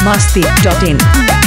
biharmasti.in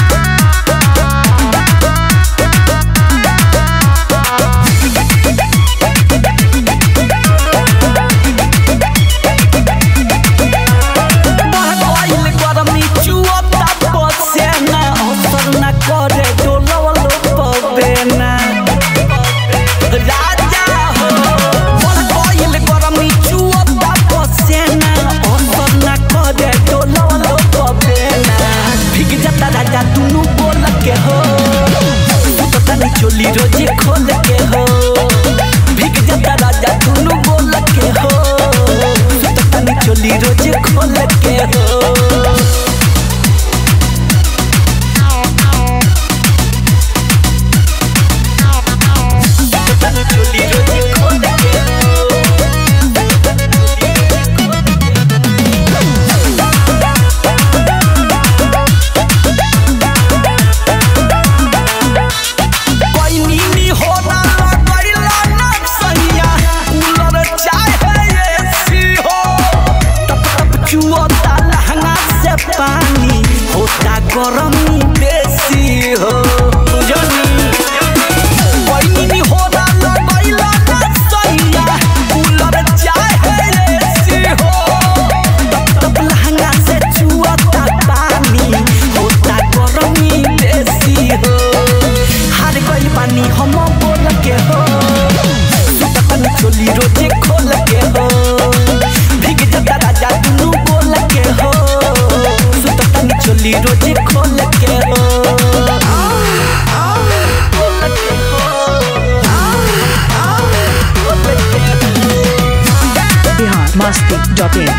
चोली रोजे खोल के हो भीग जाता राजा तूनु बोल के हो तनी चोली रोजे खोल के हो पानी होता गरमी बेसी हो पानी होता लगैला ना सैया कूलर चाहे एसी हो तब लहंगा से चुअता पानी होता गरमी बेसी हो हार गइल पानी हम बोल के हो तन चोली रोजे खोल के हो भीग जाता राजा तू बोल के हो चोली रोजे खोल के हो biharmasti.in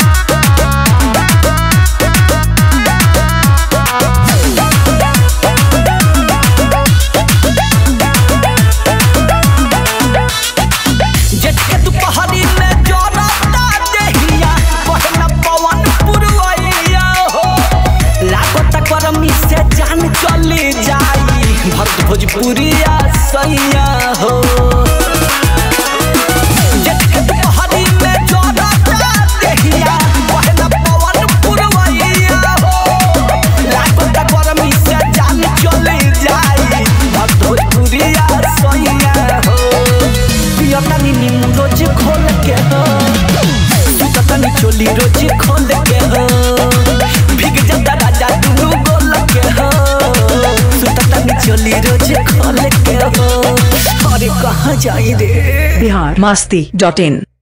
चली जाई भक्त भोजपुरिया सैया हो जटकत पहाड़ी में जोड़ा देहिया पहला पवन पुरवैया हो लागत गरमी से जान चली जाई भक्त भोजपुरिया सैया हो पियता नी रोज खोल के हो तनी चोली रोज खोल के हो भीग जाता राजा तू बोल के हो चोली रोज खोल के हो अरे कहाँ जाई रे biharmasti.in